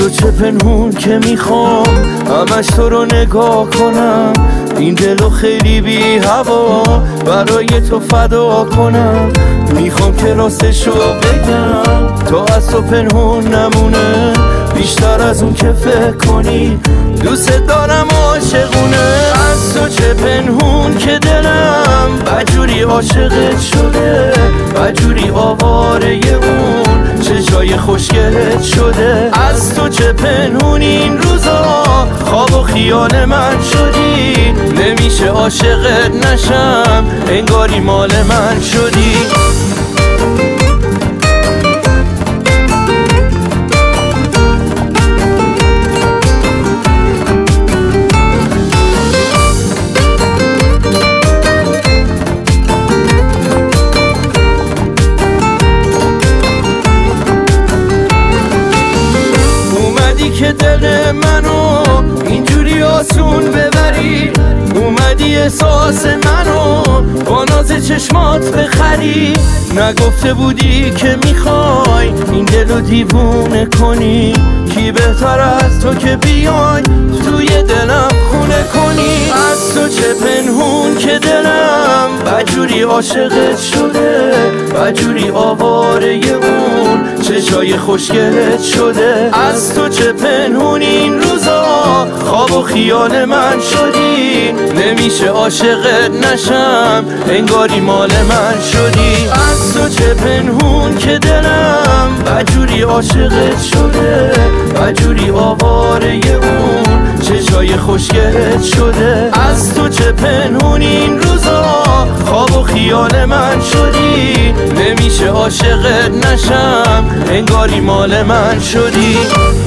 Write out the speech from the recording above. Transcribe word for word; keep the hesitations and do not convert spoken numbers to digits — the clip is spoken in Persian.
تو چه پنهون که میخوام همش تو رو نگاه کنم، این دلو خیلی بی هوا برای تو فدا کنم. میخوام که راستشو بگم تو از تو پنهون نمونه، بیشتر از اون که فکر کنی دوست دارم عاشقونه. از تو چه پنهون که دلم بدجوری عاشقت شده، بدجوری آواره اون چشای خوشگلت شده. از تو چه پنهون این روزا خواب و خیال من شدی، نمیشه عاشقت نشم انگاری مال من شدی. که دل منو اینجوری آسون ببری، اومدی احساس منو با ناز چشمات بخری. نگفته بودی که میخوای این دلو دیوونه کنی، کی بهتر از تو که بیای توی دلم خونه کنی. از تو چه پنهون که دلم بدجوری عاشقت شده، بدجوری آواره اون چشای خوشگلت شده. از تو چه پنهون این روزا خواب و خیال من شدی، نمیشه عاشقت نشم انگاری مال من شدی. از تو چه پنهون که دلم بدجوری عاشقت شده، بدجوری آواره اون چشای خوشگلت شده. از تو چه پنهون این روزا خواب و خیال من شدی، نمیشه عاشقت نشم انگاری مال من شدی.